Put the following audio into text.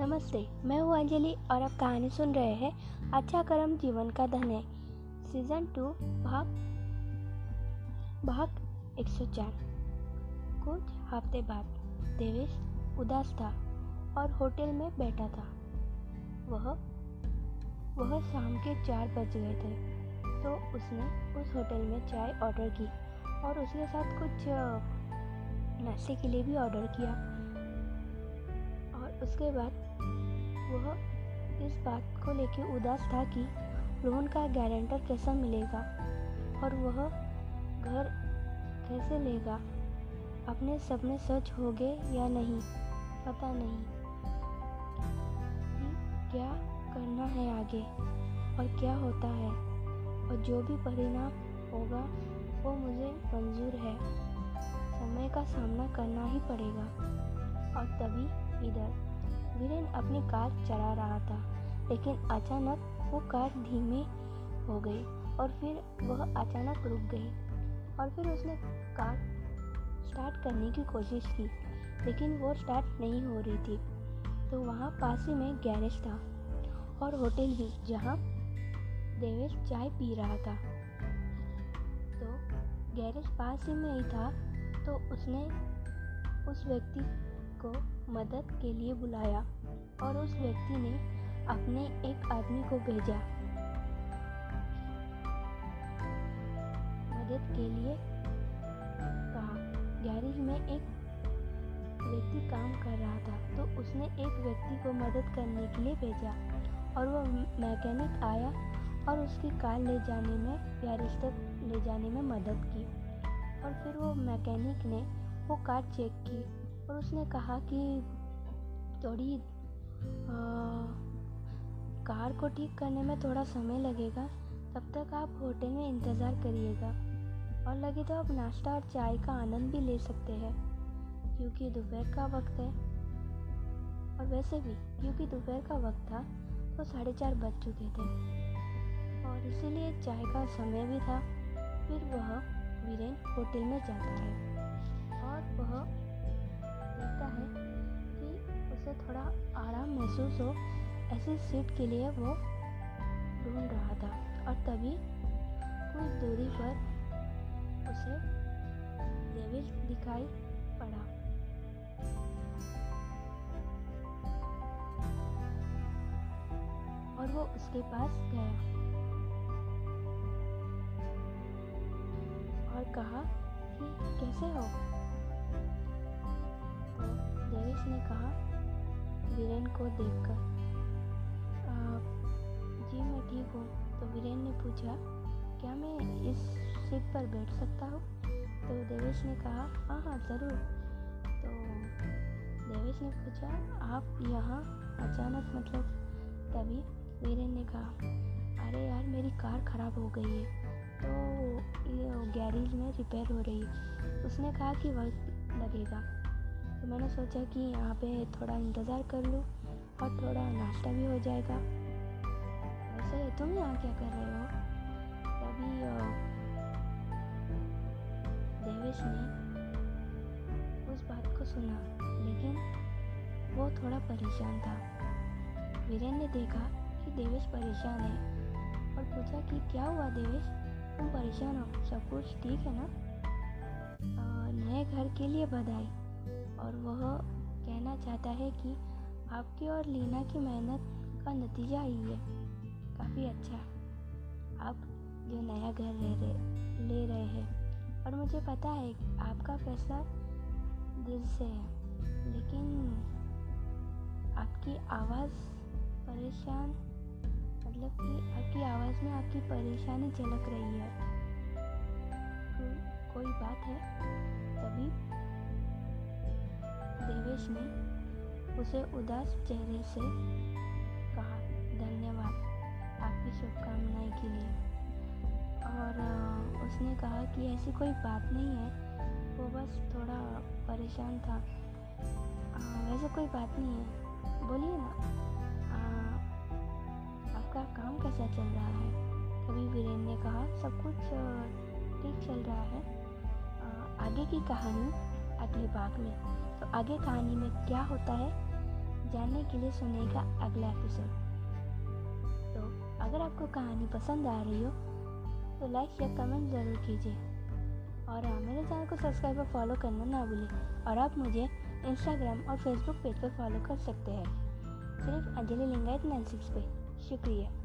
नमस्ते, मैं हूँ अंजलि और आप कहानी सुन रहे हैं अच्छा कर्म जीवन का धन है। सीजन 2 भाग 104। कुछ हफ्ते बाद देवेश उदास था और होटल में बैठा था। वह शाम के 4 बज गए थे तो उसने उस होटल में चाय ऑर्डर की और उसके साथ कुछ नाश्ते के लिए भी ऑर्डर किया। और उसके बाद वह इस बात को लेकर उदास था कि लोन का गारंटर कैसा मिलेगा और वह घर कैसे लेगा। अपने सपने सच हो गए या नहीं पता नहीं कि क्या करना है आगे और क्या होता है, और जो भी परिणाम होगा वो मुझे मंजूर है। समय का सामना करना ही पड़ेगा। और तभी इधर वीरेन अपनी कार चला रहा था, लेकिन अचानक वो कार धीमी हो गई और फिर वह अचानक रुक गई और फिर उसने कार स्टार्ट करने की कोशिश की, लेकिन वो स्टार्ट नहीं हो रही थी। तो वहाँ पास ही में गैरेज था और होटल भी, जहाँ देवेश चाय पी रहा था। तो गैरेज पास ही में ही था, तो उसने उस व्यक्ति को मदद के लिए बुलाया और उस व्यक्ति ने अपने एक आदमी को भेजा मदद के लिए। कहा गैरेज में एक व्यक्ति काम कर रहा था, तो उसने एक व्यक्ति को मदद करने के लिए भेजा और वह मैकेनिक आया और उसकी कार ले जाने में, गैरेज तक ले जाने में मदद की। और फिर वो मैकेनिक ने वो कार चेक की और उसने कहा कि थोड़ी कार को ठीक करने में थोड़ा समय लगेगा, तब तक आप होटल में इंतज़ार करिएगा और लगे तो आप नाश्ता और चाय का आनंद भी ले सकते हैं, क्योंकि दोपहर का वक्त है। और वैसे भी क्योंकि दोपहर का वक्त था तो 4:30 बज चुके थे और इसीलिए चाय का समय भी था। फिर वह वीरेन होटल में जाता है और वह देखता है कि उसे थोड़ा आराम महसूस हो, ऐसी सीट के लिए वो ढूंढ रहा था। और तभी कुछ दूरी पर उसे देवेश दिखाई पड़ा। और वो उसके पास गया और कहा कि कैसे हो। तो देवेश ने कहा वीरेन को देखकर, जी मैं ठीक हूँ। तो वीरेन ने पूछा, क्या मैं इस सीट पर बैठ सकता हूँ? तो देवेश ने कहा हाँ ज़रूर। तो देवेश ने पूछा, आप यहाँ अचानक मतलब? तभी वीरेन ने कहा, अरे यार मेरी कार ख़राब हो गई है, तो ये गैरेज में रिपेयर हो रही है। उसने कहा कि वक्त लगेगा, तो मैंने सोचा कि यहाँ पे थोड़ा इंतज़ार कर लूँ और थोड़ा नाश्ता भी हो जाएगा। वैसे तुम यहाँ क्या कर रहे हो? तभी देवेश ने उस बात को सुना, लेकिन वो थोड़ा परेशान था। वीरेन ने देखा कि देवेश परेशान है और पूछा कि क्या हुआ देवेश, तुम परेशान हो? सब कुछ ठीक है ना? नए घर के लिए बधाई। और वह कहना चाहता है कि आपकी और लीना की मेहनत का नतीजा ही है काफ़ी अच्छा, आप जो नया घर ले रहे हैं। और मुझे पता है आपका फैसला दिल से है, लेकिन आपकी आवाज़ परेशान, मतलब कि आपकी आवाज़ में आपकी परेशानी झलक रही है। तो कोई बात है? तभी देवेश ने उसे उदास चेहरे से कहा, धन्यवाद आपकी शुभकामनाएं के लिए। और उसने कहा कि ऐसी कोई बात नहीं है, वो बस थोड़ा परेशान था। वैसे कोई बात नहीं है, बोलिए ना, आपका काम कैसा चल रहा है? तभी वीरेन ने कहा, सब कुछ ठीक चल रहा है। आगे की कहानी अगले भाग में। तो आगे कहानी में क्या होता है जानने के लिए सुनिएगा अगला एपिसोड। तो अगर आपको कहानी पसंद आ रही हो तो लाइक या कमेंट ज़रूर कीजिए और मेरे चैनल को सब्सक्राइब और फॉलो करना ना भूलें। और आप मुझे इंस्टाग्राम और फेसबुक पेज पर फॉलो कर सकते हैं, सिर्फ अंजलि लिंगायत 96 पे। शुक्रिया।